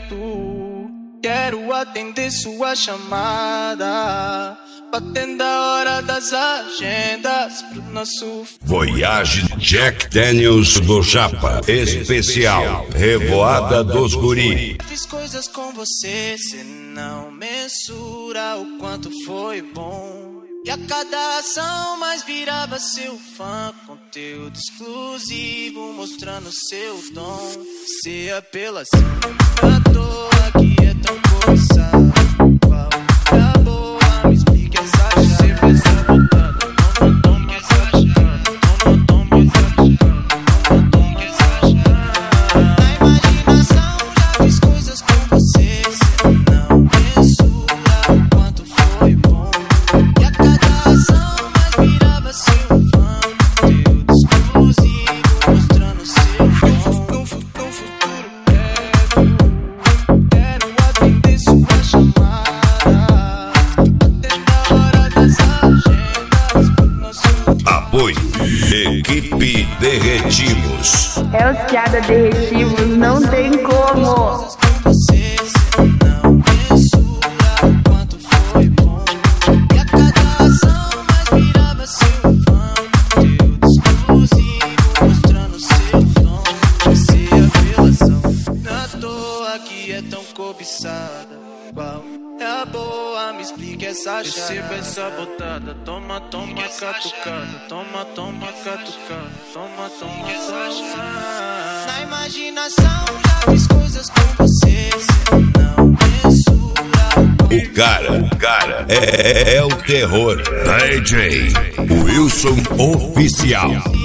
perto. Quero atender sua chamada, batendo a hora das agendas pro nosso Voyage Jack Daniels do Japa, especial Revoada dos Guri. Fiz coisas com você, cê não mensura o quanto foi bom. E a cada ação mais virava seu fã, conteúdo exclusivo mostrando seu dom. Se apelação à toa que é tão cobiçado, qual é a boa? Me explique essa chave. Essa botada, toma essa chave, toma essa chave, toma essa chave. Na imaginação já fiz coisas com você, cê não mensura o quanto foi bom. E a cada ação mais virava seu fã, conteúdo exclusivo mostrando seu dom. No futuro quero atender sua chamada, atender a hora das agendas pro nosso Apoio Equipe Derretimos. É os piada derretivos, não tem como. coisas com você, cê não mensura o quanto foi bom. E a cada ação mais virava seu fã, conteúdo exclusivo mostrando seu dom. Você é apelação, não à toa que é tão cobiçada. Qual é a boa? Me explique essa chave. Receba essa botada, toma catucada, toma catucada, toma catucada. Na imaginação já fiz coisas com você, cê não mensura. O cara é o terror. DJ Wilson Oficial.